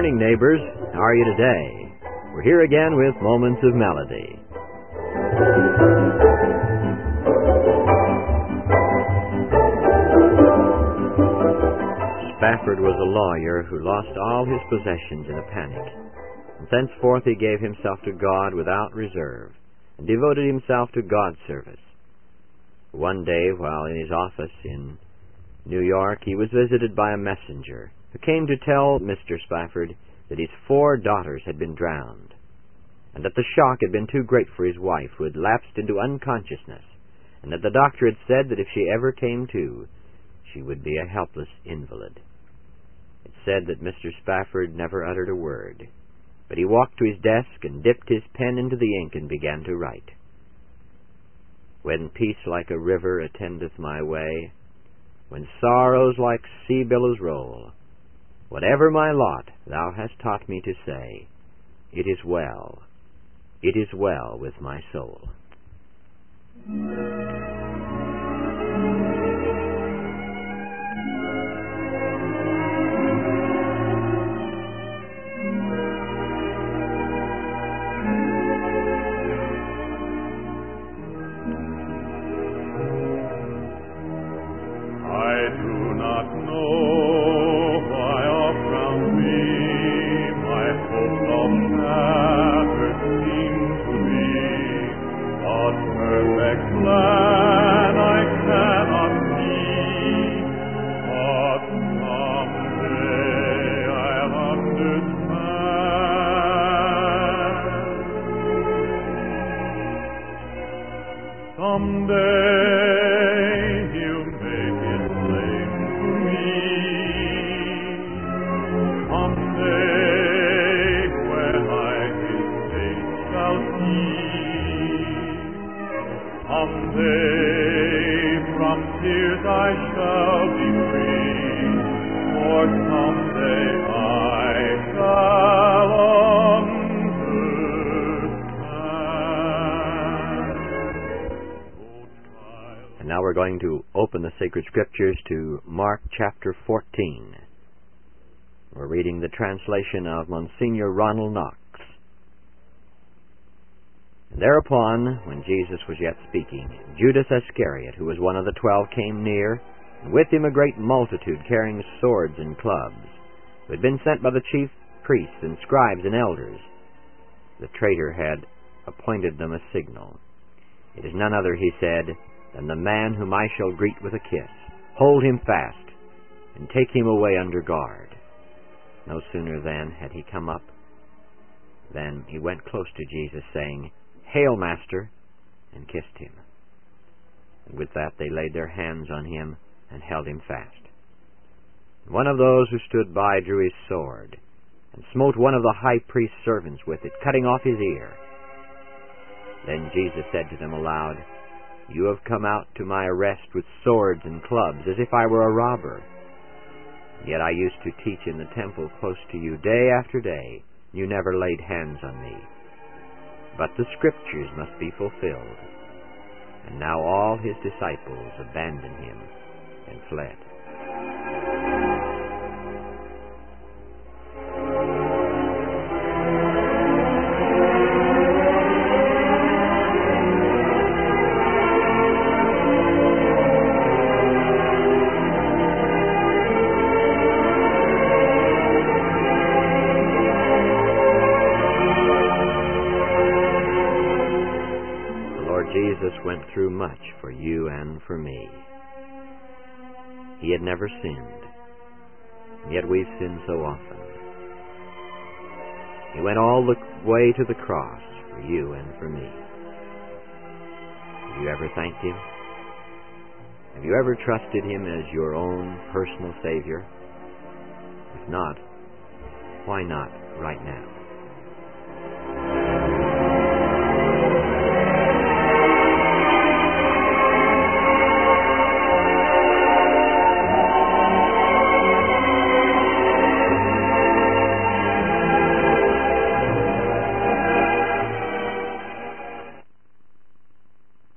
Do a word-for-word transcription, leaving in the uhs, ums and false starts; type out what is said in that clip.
morning, neighbors. How are you today? We're here again with Moments of Melody. Spafford was a lawyer who lost all his possessions in a panic. And thenceforth he gave himself to God without reserve, and devoted himself to God's service. One day, while in his office in New York, he was visited by a messenger who came to tell Mister Spafford that his four daughters had been drowned, and that the shock had been too great for his wife, who had lapsed into unconsciousness, and that the doctor had said that if she ever came to, she would be a helpless invalid. It said that Mister Spafford never uttered a word, but he walked to his desk and dipped his pen into the ink and began to write. When peace like a river attendeth my way, when sorrows like sea billows roll, whatever my lot thou hast taught me to say, it is well, it is well with my soul. Now we're going to open the sacred scriptures to Mark chapter fourteen. We're reading the translation of Monsignor Ronald Knox. And thereupon, when Jesus was yet speaking, Judas Iscariot, who was one of the twelve, came near, and with him a great multitude carrying swords and clubs, who had been sent by the chief priests and scribes and elders. The traitor had appointed them a signal. It is none other, he said, than the man whom I shall greet with a kiss. Hold him fast, and take him away under guard. No sooner then had he come up than he went close to Jesus, saying, Hail, Master, and kissed him. And with that they laid their hands on him and held him fast. And one of those who stood by drew his sword, and smote one of the high priest's servants with it, cutting off his ear. Then Jesus said to them aloud, You have come out to my arrest with swords and clubs, as if I were a robber. Yet I used to teach in the temple close to you day after day. You never laid hands on me. But the Scriptures must be fulfilled. And now all his disciples abandoned him and fled. Jesus went through much for you and for me. He had never sinned, yet we've sinned so often. He went all the way to the cross for you and for me. Have you ever thanked Him? Have you ever trusted Him as your own personal Savior? If not, why not right now?